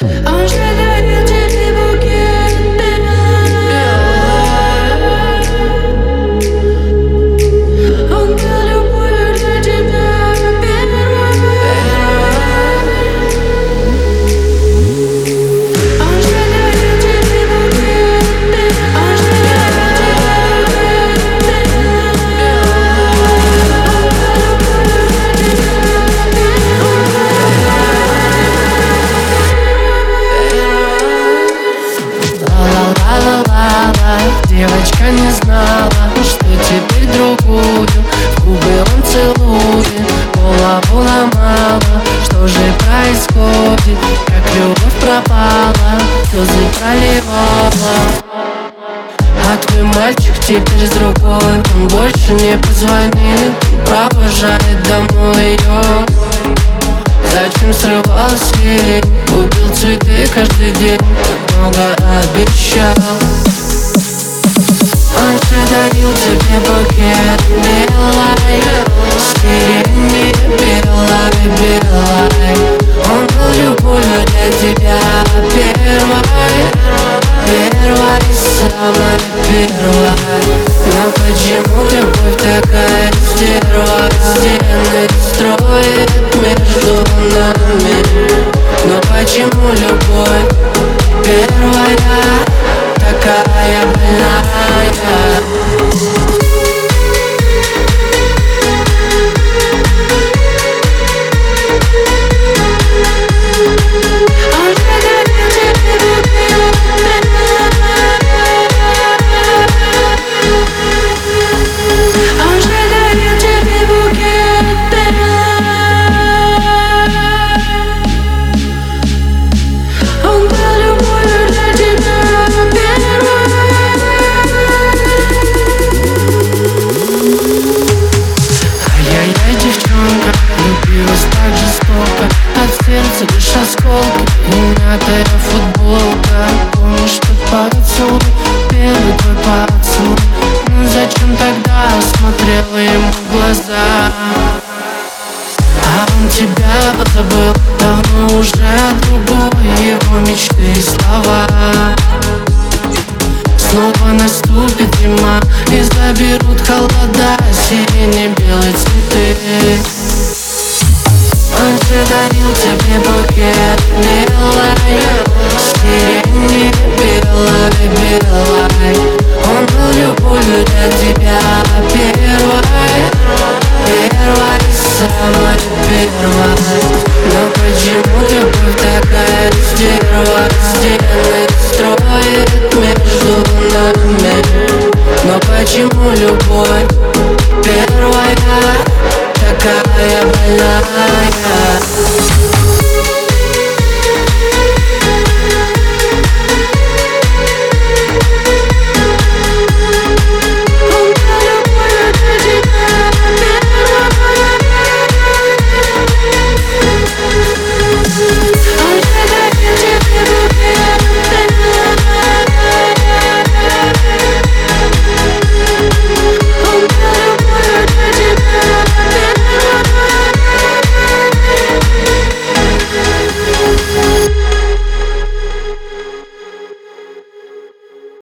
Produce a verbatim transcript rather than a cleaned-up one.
Он же дарил тебе букет белых. Он был любовью для тебя первой. Он же дарил тебе букет белых. Он же дарил тебе букет Ла-ла-ла-ла-ла-ла, девочка не знала, что теперь другую в губы он целует. Голову ломала, что же происходит, как любовь пропала, слезы проливала. А твой мальчик теперь с другой, он больше не позвонит, провожает домой ее. Зачем срывал сирень, купил цветы каждый день, много обещал. Он же дарил тебе букет белой, сирени белой, белой. Он был любовью для тебя первой, первой, самой первой. Но почему любовь такая стерва, стены строит между нами? Но почему любовь первая такая больная? Влюбилась так жестоко, от сердца лишь осколки, немятая футболка. Помнишь тот поцелуй, первый твой поцелуй? Ну зачем тогда смотрела ему в глаза? А он тебя позабыл, давно уже другой, его мечты и слова. Снова наступит зима и заберут холода, сирени белые цветы. Он же дарил тебе букет белой, сирени белой, белой. Он был любовью для тебя первой, первой, самой первой. Но почему любовь такая стерва, стены строит между нами? Но почему любовь первая такая больная?